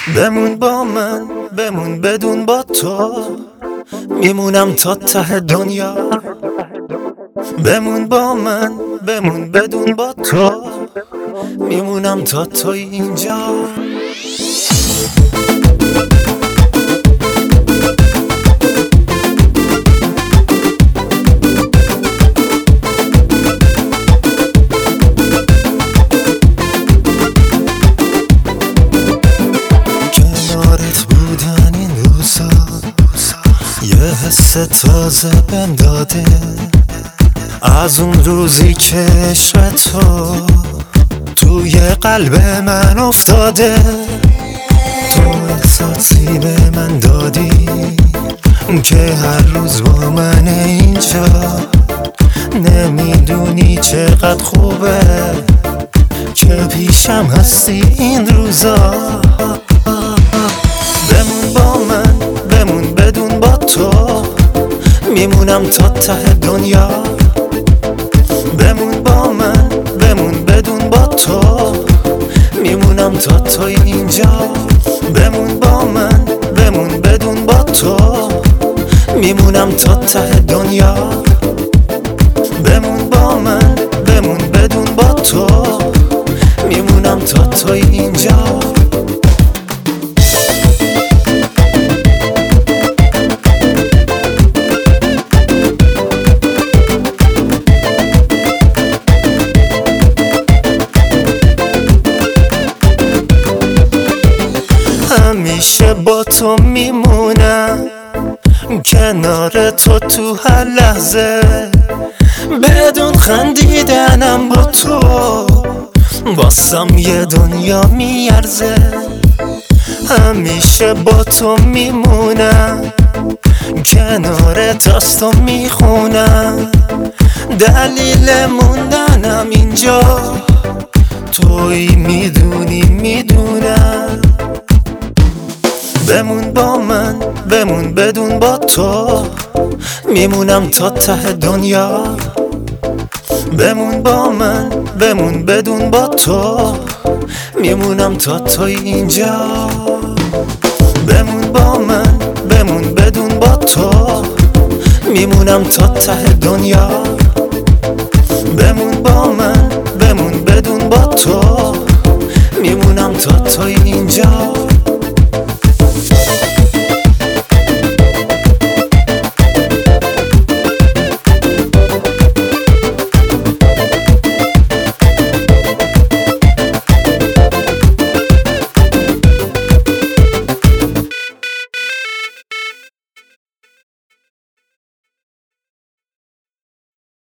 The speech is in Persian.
بمون با من، بمون بدون با تو میمونم تا ته دنیا. بمون با من، بمون بدون با تو میمونم تا تو اینجا. کنارت بودن این روزا یه حس تازه بهم داده، از اون روزی که عشق تو توی قلب من افتاده. تو احساسی به من دادی که هر روز با من اینجا، نمیدونی چقدر خوبه که پیشم هستی این روزا. بمون با من، بمون بدون با تو میمونم تا ته دنیا. بمون با من، بمون بدون با تو میمونم تا تو اینجا. بمون با من، بمون بدون با تو میمونم تا ته دنیا. بمون با من، بمون بدون با تو میمونم تا تو اینجا. همیشه با تو میمونم، کنار تو هر لحظه، بدون خندیدنم با تو واسم یه دنیا میارزه. همیشه با تو میمونم، کنارت از تو میخونم، دلیل موندنم اینجا توی میدونم. بمون با من، بمون بدون با تو میمونم تا ته دنیا. بمون با من، بمون بدون با تو میمونم تا تو اینجا. بمون با من، بمون بدون با تو میمونم تا ته دنیا. بمون با من،